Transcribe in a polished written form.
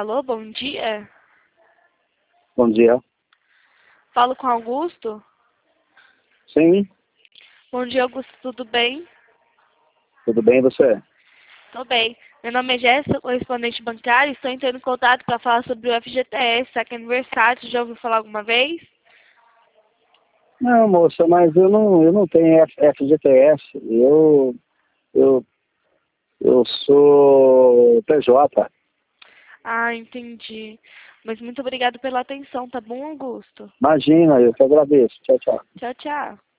Alô, bom dia. Bom dia. Falo com Augusto? Sim, Bom dia, Augusto, tudo bem? tudo bem e você? Tô bem. Meu nome é Jéssica, correspondente bancário, e estou entrando em contato para falar sobre o FGTS, tá? Que é aniversário, você já ouviu falar alguma vez? Não, moça, mas eu não tenho FGTS. Eu, eu sou PJ. Ah, entendi. Mas muito obrigada pela atenção, tá bom, Augusto? Imagina, eu que agradeço. Tchau, tchau. Tchau, tchau.